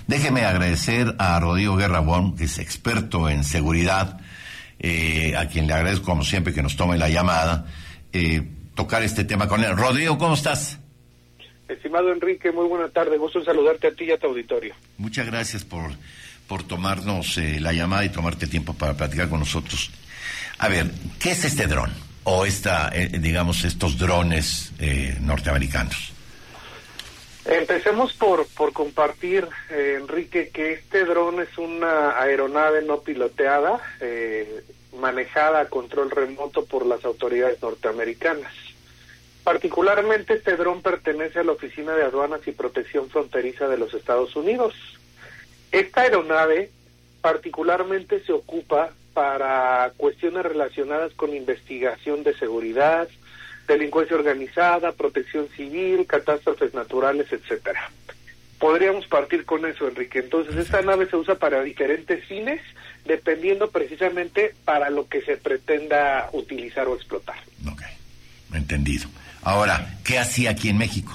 Déjeme agradecer a Rodrigo Guerra Bon, que es experto en seguridad, a quien le agradezco como siempre que nos tome la llamada, tocar este tema con él. Rodrigo, ¿cómo estás? Estimado Enrique, muy buena tarde, gusto en saludarte a ti y a tu auditorio. Muchas gracias por tomarnos la llamada y tomarte tiempo para platicar con nosotros. A ver, ¿qué es este dron? O digamos, estos drones norteamericanos. Empecemos por compartir, Enrique, que este dron es una aeronave no piloteada, manejada a control remoto por las autoridades norteamericanas. Particularmente este dron pertenece a la Oficina de Aduanas y Protección Fronteriza de los Estados Unidos. Esta aeronave particularmente se ocupa para cuestiones relacionadas con investigación de seguridad, delincuencia organizada, protección civil, catástrofes naturales, etcétera. Podríamos partir con eso, Enrique. Entonces, esta nave se usa para diferentes fines, dependiendo precisamente para lo que se pretenda utilizar o explotar. Ok, entendido. Ahora, ¿qué hacía aquí en México?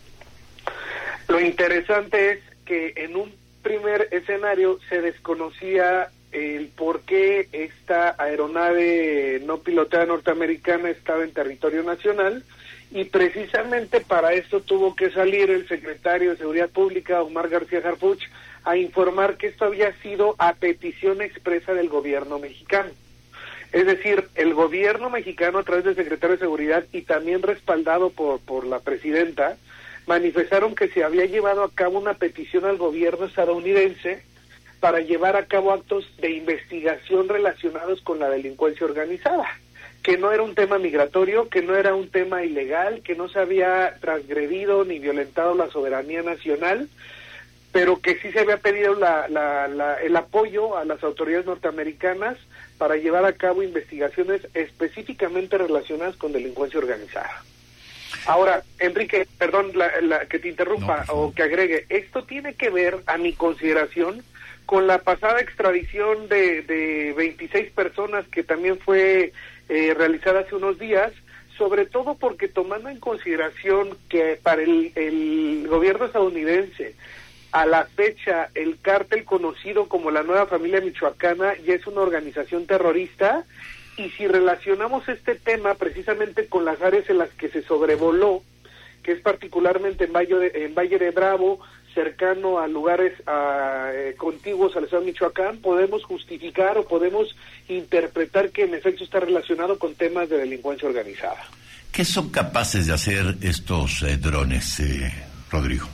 Lo interesante es que en un primer escenario se desconocía el por qué esta aeronave no piloteada norteamericana estaba en territorio nacional, y precisamente para esto tuvo que salir el secretario de Seguridad Pública, Omar García Harfuch, a informar que esto había sido a petición expresa del gobierno mexicano. Es decir, el gobierno mexicano, a través del secretario de Seguridad y también respaldado por la presidenta, manifestaron que se había llevado a cabo una petición al gobierno estadounidense para llevar a cabo actos de investigación relacionados con la delincuencia organizada, que no era un tema migratorio, que no era un tema ilegal, que no se había transgredido ni violentado la soberanía nacional, pero que sí se había pedido el apoyo a las autoridades norteamericanas para llevar a cabo investigaciones específicamente relacionadas con delincuencia organizada. Ahora, Enrique, perdón que te interrumpa o que agregue, esto tiene que ver, a mi consideración, con la pasada extradición de 26 personas que también fue realizada hace unos días, sobre todo porque, tomando en consideración que para el gobierno estadounidense, a la fecha, el cártel conocido como la Nueva Familia Michoacana ya es una organización terrorista, y si relacionamos este tema precisamente con las áreas en las que se sobrevoló, que es particularmente en Valle de Bravo, cercano a lugares contiguos al estado de Michoacán, podemos justificar o podemos interpretar que en efecto está relacionado con temas de delincuencia organizada. ¿Qué son capaces de hacer estos drones, Rodrigo?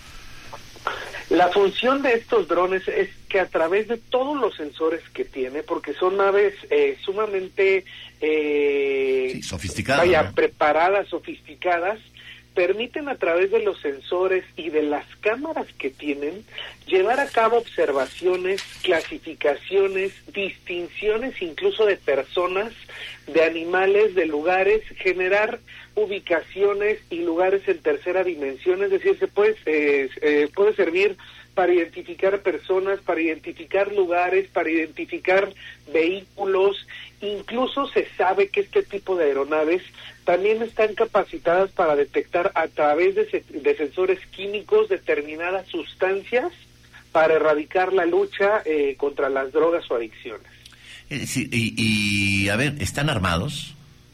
La función de estos drones es que a través de todos los sensores que tiene, porque son naves sumamente sofisticadas, ¿no? Preparadas, sofisticadas, permiten a través de los sensores y de las cámaras que tienen llevar a cabo observaciones, clasificaciones, distinciones incluso de personas, de animales, de lugares, generar ubicaciones y lugares en tercera dimensión. Es decir, se puede servir para identificar personas, para identificar lugares, para identificar vehículos. Incluso se sabe que este tipo de aeronaves también están capacitadas para detectar a través de sensores químicos determinadas sustancias para erradicar la lucha contra las drogas o adicciones. Y a ver, ¿están armados?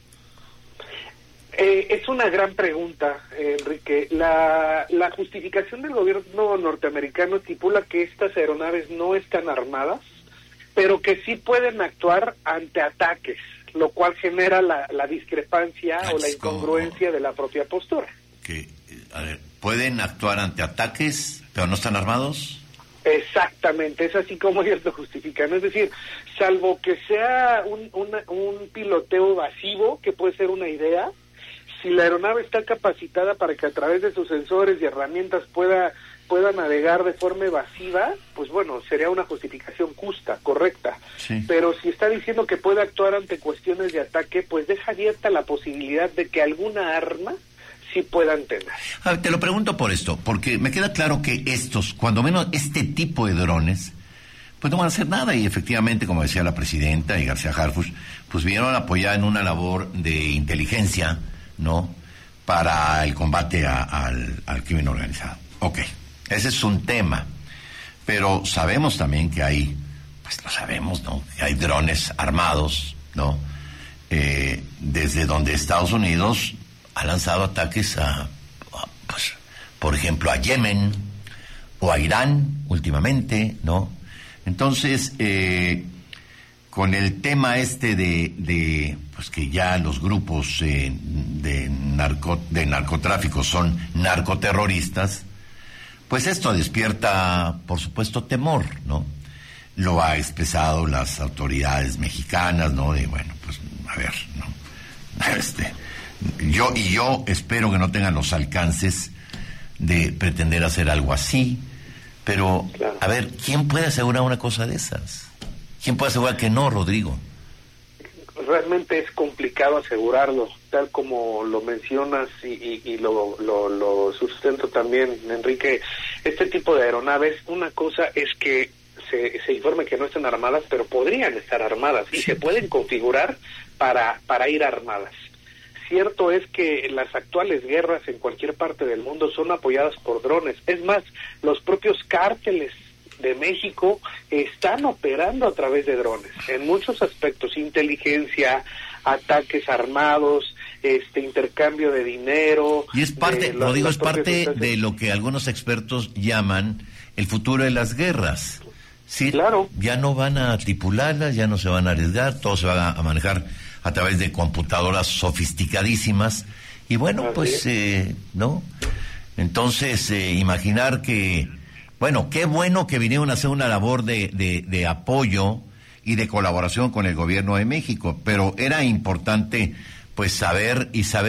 Es una gran pregunta, Enrique. La justificación del gobierno norteamericano estipula que estas aeronaves no están armadas, pero que sí pueden actuar ante ataques, lo cual genera la discrepancia o la incongruencia de la propia postura. A ver, ¿pueden actuar ante ataques, pero no están armados? Exactamente, es así como ellos lo justifican. Es decir, salvo que sea un piloteo evasivo, que puede ser una idea, si la aeronave está capacitada para que a través de sus sensores y herramientas pueda navegar de forma evasiva, pues bueno, sería una justificación justa, correcta. Sí. Pero si está diciendo que puede actuar ante cuestiones de ataque, pues deja abierta la posibilidad de que alguna arma sí puedan tener. A ver, te lo pregunto por esto, porque me queda claro que estos, cuando menos este tipo de drones, pues no van a hacer nada, y efectivamente, como decía la presidenta y García Harfuch, pues vinieron a apoyar en una labor de inteligencia, ¿no?, para el combate al crimen organizado. Ok, ese es un tema. Pero sabemos también que hay, pues lo sabemos, ¿no? Que hay drones armados, ¿no? Desde donde Estados Unidos ha lanzado ataques pues, por ejemplo, a Yemen o a Irán últimamente, ¿no? Entonces, con el tema de pues que ya los grupos de narcotráfico son narcoterroristas, pues esto despierta, por supuesto, temor, ¿no? Lo ha expresado las autoridades mexicanas, ¿no? De, bueno, pues, a ver, ¿no? Yo espero que no tengan los alcances de pretender hacer algo así, pero, claro. A ver, ¿quién puede asegurar una cosa de esas? ¿Quién puede asegurar que no, Rodrigo? Realmente es complicado asegurarlo, tal como lo mencionas y lo sustento también, Enrique. Este tipo de aeronaves, una cosa es que se informe que no están armadas, pero podrían estar armadas y se pueden configurar para ir armadas. Cierto es que las actuales guerras en cualquier parte del mundo son apoyadas por drones. Es más, los propios cárteles de México están operando a través de drones en muchos aspectos: inteligencia, ataques armados, intercambio de dinero. Y es parte, Rodrigo, es parte de lo que algunos expertos llaman el futuro de las guerras. Sí, claro. Ya no van a tripularlas, ya no se van a arriesgar, todo se va a manejar a través de computadoras sofisticadísimas. Y bueno, pues, ¿no? Entonces, imaginar que, bueno, qué bueno que vinieron a hacer una labor de apoyo y de colaboración con el gobierno de México, pero era importante, pues, saber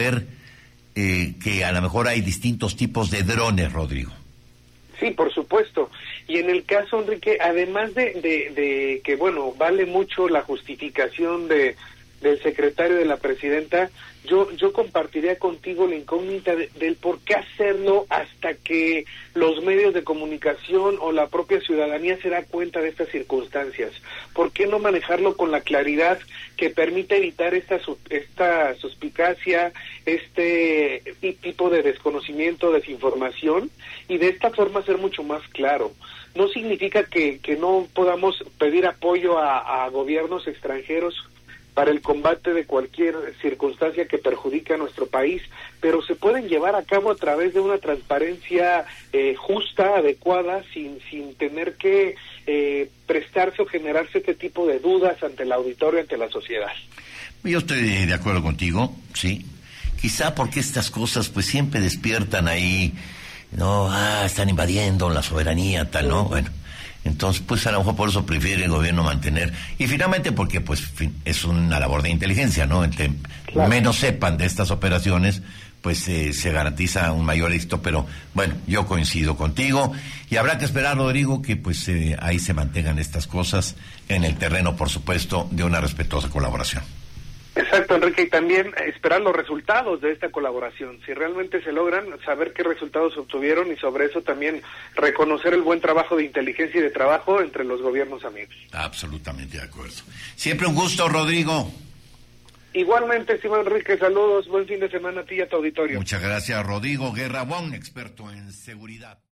que a lo mejor hay distintos tipos de drones, Rodrigo. Sí, por supuesto. Y en el caso, Enrique, además de que, bueno, vale mucho la justificación del secretario de la presidenta, yo compartiría contigo la incógnita del por qué hacerlo hasta que los medios de comunicación o la propia ciudadanía se da cuenta de estas circunstancias. ¿Por qué no manejarlo con la claridad que permita evitar esta suspicacia, este tipo de desconocimiento, desinformación, y de esta forma ser mucho más claro? No significa que no podamos pedir apoyo a gobiernos extranjeros para el combate de cualquier circunstancia que perjudique a nuestro país, pero se pueden llevar a cabo a través de una transparencia justa, adecuada, sin tener que prestarse o generarse este tipo de dudas ante el auditorio, ante la sociedad. Yo estoy de acuerdo contigo, sí. Quizá porque estas cosas pues siempre despiertan ahí, no, están invadiendo la soberanía, tal, ¿no? Bueno. Entonces, pues a lo mejor por eso prefiere el gobierno mantener, y finalmente porque pues es una labor de inteligencia, ¿no? Entre claro. Menos sepan de estas operaciones, pues se garantiza un mayor éxito, pero bueno, yo coincido contigo, y habrá que esperar, Rodrigo, que pues ahí se mantengan estas cosas en el terreno, por supuesto, de una respetuosa colaboración. Exacto, Enrique, y también esperar los resultados de esta colaboración, si realmente se logran, saber qué resultados se obtuvieron, y sobre eso también reconocer el buen trabajo de inteligencia y de trabajo entre los gobiernos amigos. Absolutamente de acuerdo. Siempre un gusto, Rodrigo. Igualmente, estimado Enrique, saludos, buen fin de semana a ti y a tu auditorio. Muchas gracias, Rodrigo Guerra Bon, experto en seguridad.